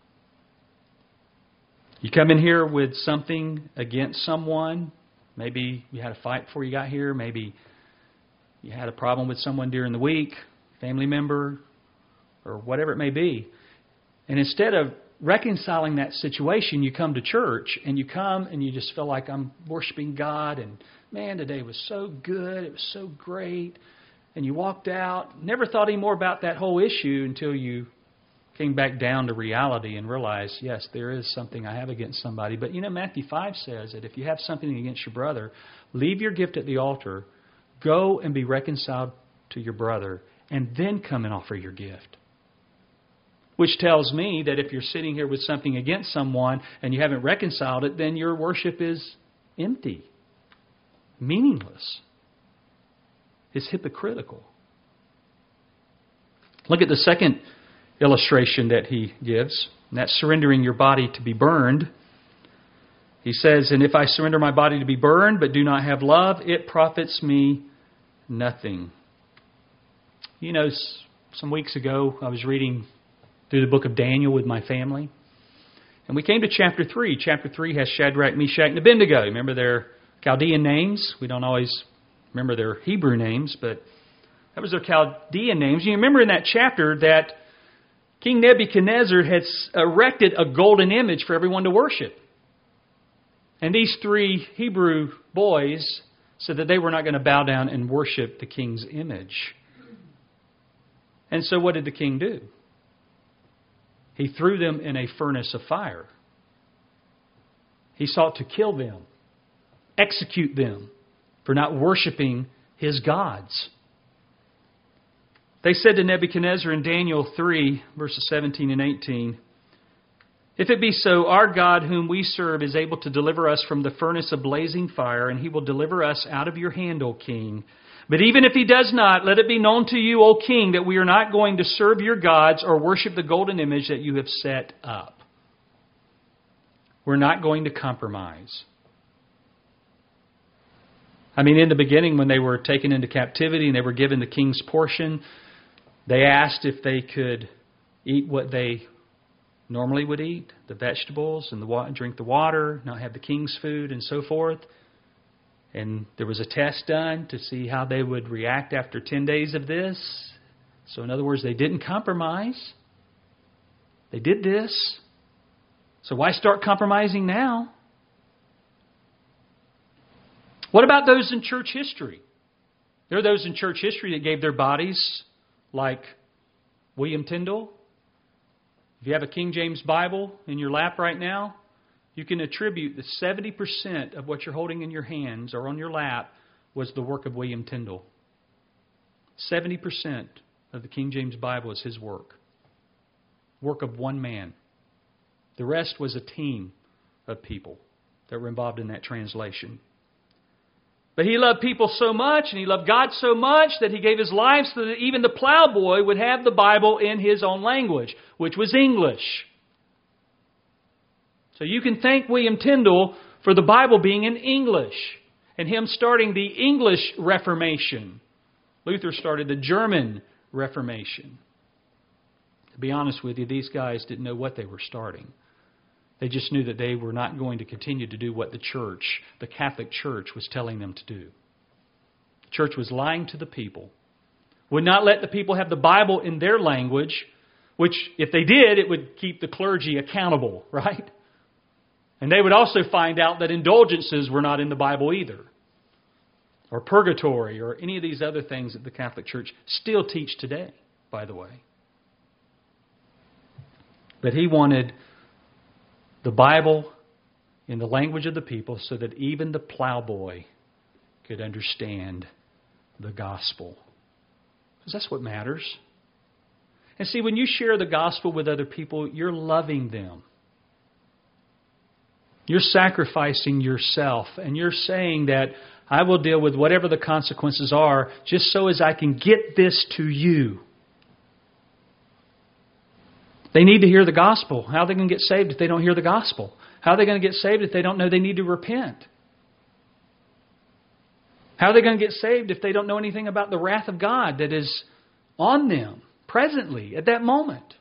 You come in here with something against someone. Maybe you had a fight before you got here. Maybe you had a problem with someone during the week, family member, or whatever it may be. And instead of reconciling that situation, you come to church and you come and you just feel like I'm worshiping God, and man, today was so good. It was so great. and you walked out, never thought any more about that whole issue until you came back down to reality and realized, yes, there is something I have against somebody. But Matthew 5 says that if you have something against your brother, leave your gift at the altar, go and be reconciled to your brother, and then come and offer your gift. Which tells me that if you're sitting here with something against someone and you haven't reconciled it, then your worship is empty, meaningless. It's hypocritical. Look at the second illustration that he gives, and that's surrendering your body to be burned. He says, and if I surrender my body to be burned but do not have love, it profits me nothing. Some weeks ago I was reading through the book of Daniel with my family. And we came to chapter 3. Chapter 3 has Shadrach, Meshach, and Abednego. Remember their Chaldean names? We don't always remember their Hebrew names, but that was their Chaldean names. You remember in that chapter that King Nebuchadnezzar had erected a golden image for everyone to worship. And these 3 Hebrew boys said that they were not going to bow down and worship the king's image. And so what did the king do? He threw them in a furnace of fire. He sought to kill them, execute them for not worshiping his gods. They said to Nebuchadnezzar in Daniel 3, verses 17 and 18, if it be so, our God whom we serve is able to deliver us from the furnace of blazing fire, and He will deliver us out of your hand, O king. But even if He does not, let it be known to you, O king, that we are not going to serve your gods or worship the golden image that you have set up. We're not going to compromise. In the beginning when they were taken into captivity and they were given the king's portion, they asked if they could eat what they normally would eat, the vegetables and drink the water, not have the king's food and so forth. And there was a test done to see how they would react after 10 days of this. So in other words, they didn't compromise. They did this. So why start compromising now? What about those in church history? There are those in church history that gave their bodies, like William Tyndale. If you have a King James Bible in your lap right now, you can attribute that 70% of what you're holding in your hands or on your lap was the work of William Tyndale. 70% of the King James Bible is his work. Work of one man. The rest was a team of people that were involved in that translation. But he loved people so much and he loved God so much that he gave his life so that even the plowboy would have the Bible in his own language, which was English. So you can thank William Tyndale for the Bible being in English and him starting the English Reformation. Luther started the German Reformation. To be honest with you, these guys didn't know what they were starting. They just knew that they were not going to continue to do what the church, the Catholic Church, was telling them to do. The church was lying to the people. Would not let the people have the Bible in their language, which if they did, it would keep the clergy accountable, right? And they would also find out that indulgences were not in the Bible either. Or purgatory, or any of these other things that the Catholic Church still teach today, by the way. But he wanted the Bible in the language of the people so that even the plowboy could understand the gospel. Because that's what matters. And see, when you share the gospel with other people, you're loving them. You're sacrificing yourself. And you're saying that I will deal with whatever the consequences are just so as I can get this to you. They need to hear the gospel. How are they going to get saved if they don't hear the gospel? How are they going to get saved if they don't know they need to repent? How are they going to get saved if they don't know anything about the wrath of God that is on them presently at that moment?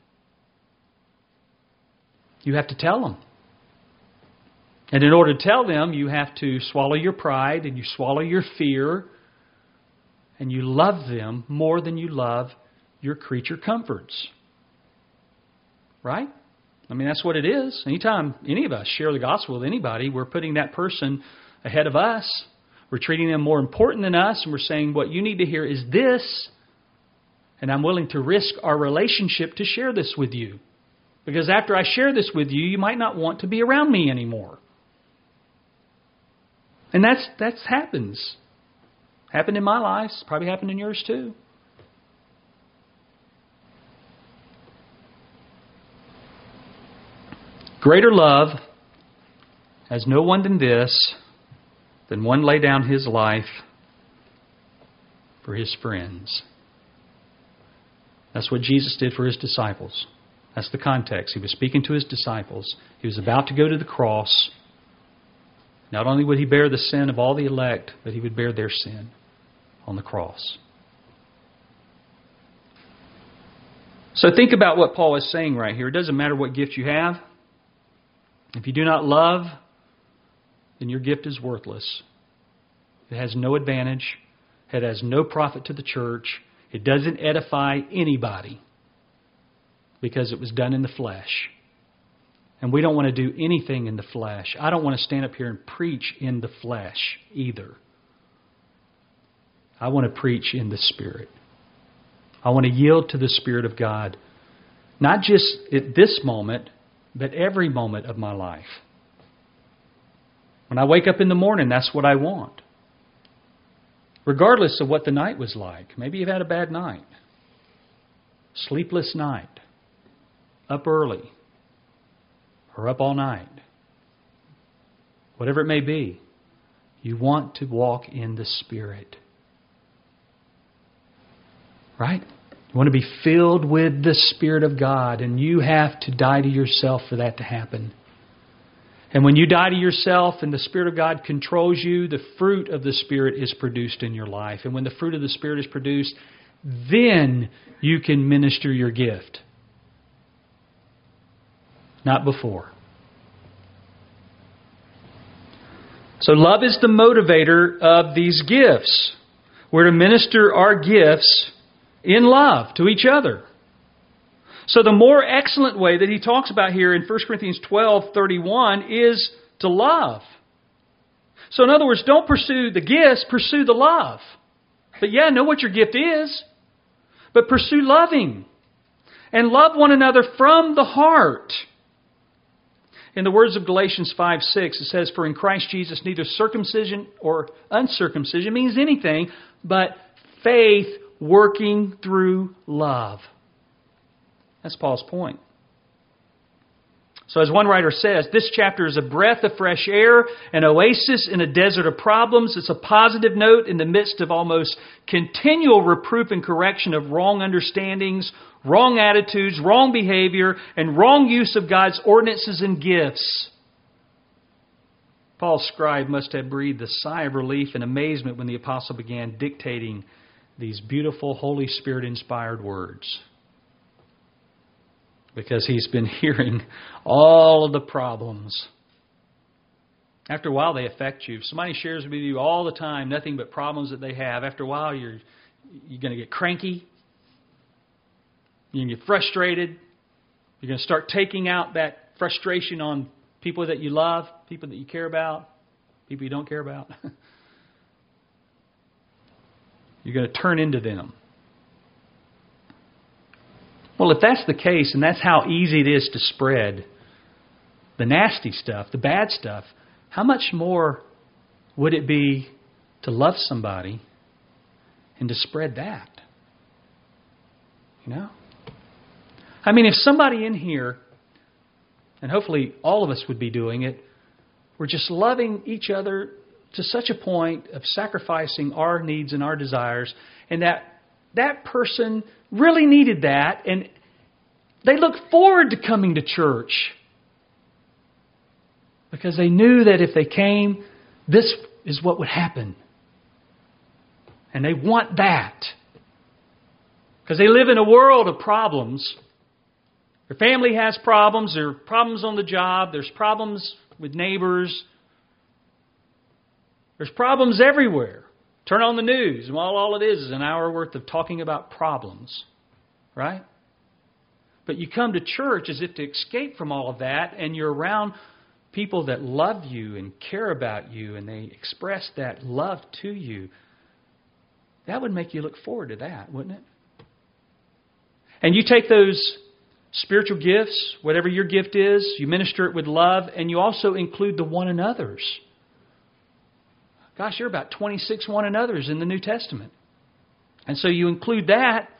You have to tell them. And in order to tell them, you have to swallow your pride and you swallow your fear and you love them more than you love your creature comforts. Right? That's what it is. Anytime any of us share the gospel with anybody, we're putting that person ahead of us. We're treating them more important than us, and we're saying what you need to hear is this, and I'm willing to risk our relationship to share this with you. Because after I share this with you, you might not want to be around me anymore. And that happens. Happened in my life. It's probably happened in yours too. Greater love has no one than this, than one lay down his life for his friends. That's what Jesus did for his disciples. That's the context. He was speaking to his disciples. He was about to go to the cross. Not only would he bear the sin of all the elect, but he would bear their sin on the cross. So think about what Paul is saying right here. It doesn't matter what gift you have. If you do not love, then your gift is worthless. It has no advantage. It has no profit to the church. It doesn't edify anybody because it was done in the flesh. And we don't want to do anything in the flesh. I don't want to stand up here and preach in the flesh either. I want to preach in the Spirit. I want to yield to the Spirit of God. Not just at this moment, but every moment of my life. When I wake up in the morning, that's what I want. Regardless of what the night was like. Maybe you've had a bad night. Sleepless night. Up early. Or up all night. Whatever it may be. You want to walk in the Spirit. Right? You want to be filled with the Spirit of God, and you have to die to yourself for that to happen. And when you die to yourself and the Spirit of God controls you, the fruit of the Spirit is produced in your life. And when the fruit of the Spirit is produced, then you can minister your gift. Not before. So love is the motivator of these gifts. We're to minister our gifts in love to each other. So the more excellent way that he talks about here in 1 Corinthians 12:31 is to love. So in other words, don't pursue the gifts, pursue the love. But yeah, know what your gift is. But pursue loving. And love one another from the heart. In the words of Galatians 5:6, it says, "For in Christ Jesus neither circumcision or uncircumcision means anything, but faith working through love." That's Paul's point. So as one writer says, this chapter is a breath of fresh air, an oasis in a desert of problems. It's a positive note in the midst of almost continual reproof and correction of wrong understandings, wrong attitudes, wrong behavior, and wrong use of God's ordinances and gifts. Paul's scribe must have breathed a sigh of relief and amazement when the apostle began dictating these beautiful Holy Spirit-inspired words. Because he's been hearing all of the problems. After a while, they affect you. If somebody shares with you all the time nothing but problems that they have, after a while, you're going to get cranky. You're going to get frustrated. You're going to start taking out that frustration on people that you love, people that you care about, people you don't care about. You're going to turn into them. Well, if that's the case, and that's how easy it is to spread the nasty stuff, the bad stuff, how much more would it be to love somebody and to spread that? You know? I mean, if somebody in here, and hopefully all of us would be doing it, we're just loving each other to such a point of sacrificing our needs and our desires, and that person really needed that, and they look forward to coming to church because they knew that if they came, this is what would happen. And they want that because they live in a world of problems. Their family has problems. There are problems on the job. There's problems with neighbors. There's problems everywhere. Turn on the news, and all it is an hour worth of talking about problems. Right? But you come to church as if to escape from all of that, and you're around people that love you and care about you and they express that love to you, that would make you look forward to that, wouldn't it? And you take those spiritual gifts, whatever your gift is, you minister it with love, and you also include the one another's. Gosh, there are about 26 one another's in the New Testament. And so you include that.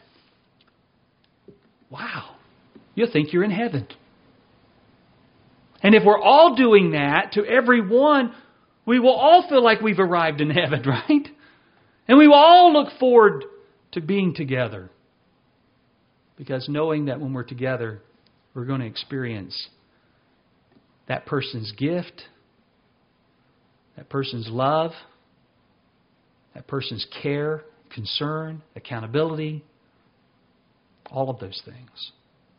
Wow. You'll think you're in heaven. And if we're all doing that to everyone, we will all feel like we've arrived in heaven, right? And we will all look forward to being together. Because knowing that when we're together, we're going to experience that person's gift, that person's love, that person's care, concern, accountability, all of those things.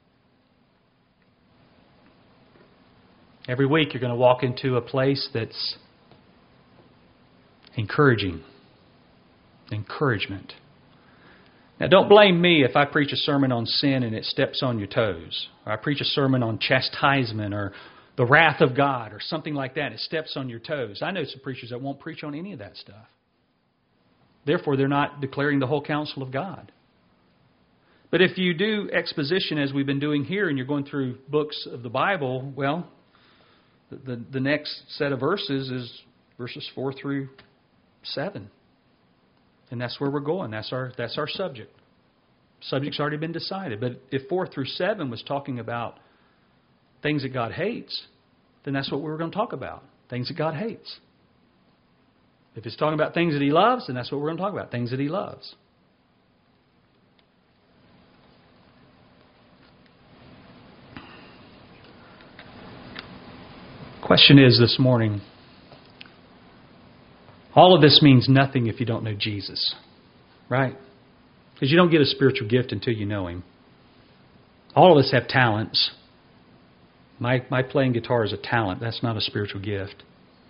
Every week you're going to walk into a place that's encouraging. Encouragement. Now don't blame me if I preach a sermon on sin and it steps on your toes. Or I preach a sermon on chastisement or the wrath of God or something like that and it steps on your toes. I know some preachers that won't preach on any of that stuff. Therefore, they're not declaring the whole counsel of God. But if you do exposition as we've been doing here and you're going through books of the Bible, well, the next set of verses is verses 4 through 7. And that's where we're going. That's our subject. Subject's already been decided. But if 4 through 7 was talking about things that God hates, then that's what we were going to talk about. Things that God hates. If it's talking about things that He loves, then that's what we're going to talk about. Things that He loves. Question is this morning, all of this means nothing if you don't know Jesus, right? Because you don't get a spiritual gift until you know Him. All of us have talents. My playing guitar is a talent. That's not a spiritual gift.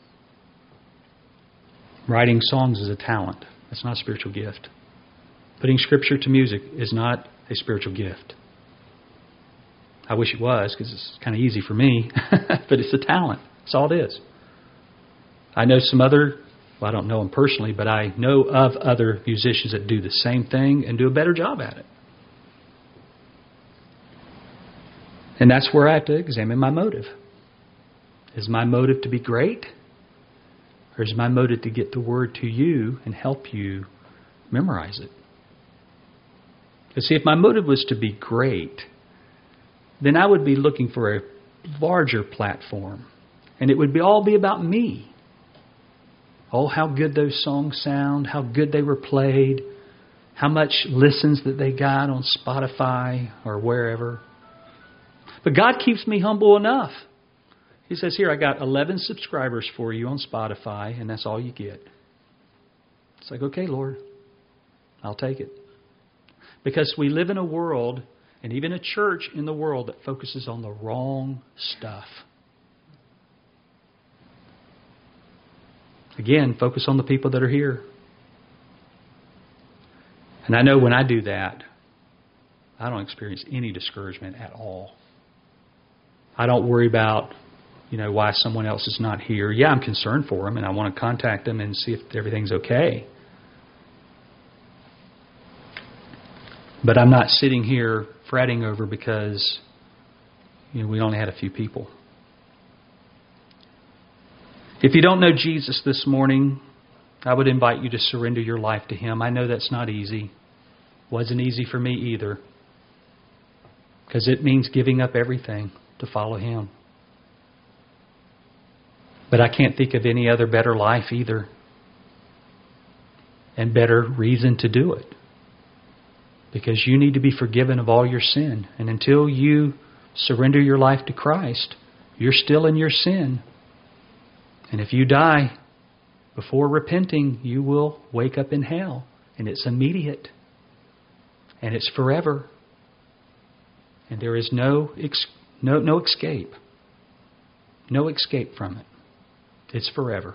Writing songs is a talent. That's not a spiritual gift. Putting Scripture to music is not a spiritual gift. I wish it was, because it's kind of easy for me, but it's a talent. That's all it is. I know some other, well, I don't know them personally, but I know of other musicians that do the same thing and do a better job at it. And that's where I have to examine my motive. Is my motive to be great? Or is my motive to get the Word to you and help you memorize it? Because see, if my motive was to be great, then I would be looking for a larger platform. And it would all be about me. Oh, how good those songs sound, how good they were played, how much listens that they got on Spotify or wherever. But God keeps me humble enough. He says, here, I got 11 subscribers for you on Spotify, and that's all you get. It's like, okay, Lord, I'll take it. Because we live in a world, and even a church in the world, that focuses on the wrong stuff. Again, focus on the people that are here. And I know when I do that, I don't experience any discouragement at all. I don't worry about, why someone else is not here. Yeah, I'm concerned for them and I want to contact them and see if everything's okay. But I'm not sitting here fretting over because, we only had a few people. If you don't know Jesus this morning, I would invite you to surrender your life to Him. I know that's not easy. Wasn't easy for me either. Because it means giving up everything to follow Him. But I can't think of any other better life either. And better reason to do it. Because you need to be forgiven of all your sin. And until you surrender your life to Christ, you're still in your sin. And if you die before repenting, you will wake up in hell. And it's immediate. And it's forever. And there is no escape. No escape from it. It's forever.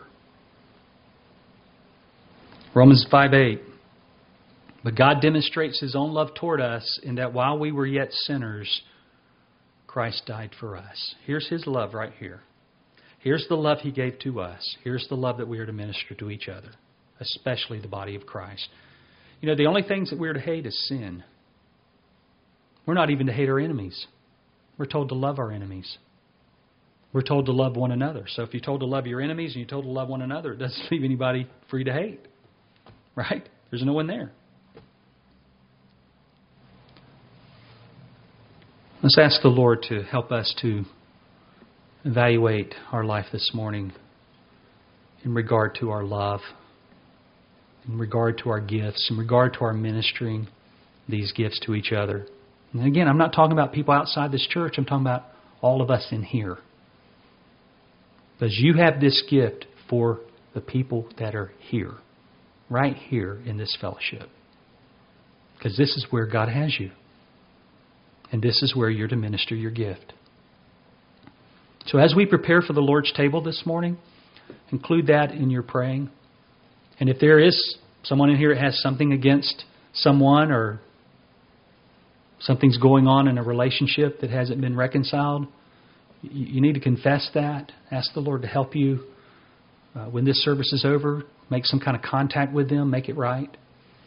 Romans 5:8. But God demonstrates His own love toward us in that while we were yet sinners, Christ died for us. Here's His love right here. Here's the love He gave to us. Here's the love that we are to minister to each other, especially the body of Christ. You know, the only things that we're to hate is sin. We're not even to hate our enemies. We're told to love our enemies. We're told to love one another. So if you're told to love your enemies and you're told to love one another, it doesn't leave anybody free to hate. Right? There's no one there. Let's ask the Lord to help us to evaluate our life this morning in regard to our love, in regard to our gifts, in regard to our ministering these gifts to each other. And again, I'm not talking about people outside this church. I'm talking about all of us in here. Because you have this gift for the people that are here, right here in this fellowship. Because this is where God has you. And this is where you're to minister your gift. So as we prepare for the Lord's table this morning, include that in your praying. And if there is someone in here that has something against someone, or something's going on in a relationship that hasn't been reconciled, you need to confess that. Ask the Lord to help you. When this service is over, make some kind of contact with them. Make it right.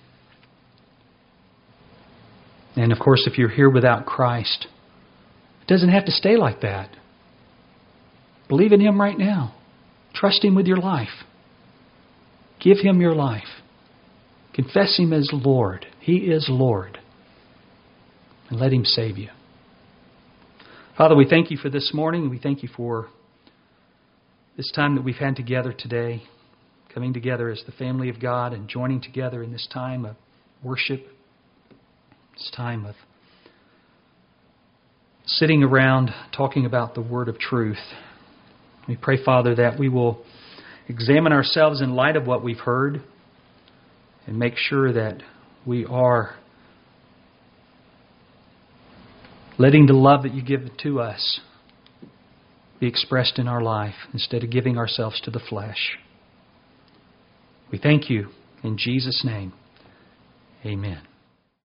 And of course, if you're here without Christ, it doesn't have to stay like that. Believe in Him right now. Trust Him with your life. Give Him your life. Confess Him as Lord. He is Lord. And let Him save you. Father, we thank You for this morning. We thank You for this time that we've had together today, coming together as the family of God and joining together in this time of worship, this time of sitting around talking about the word of truth. We pray, Father, that we will examine ourselves in light of what we've heard and make sure that we are letting the love that You give to us be expressed in our life instead of giving ourselves to the flesh. We thank You in Jesus' name. Amen.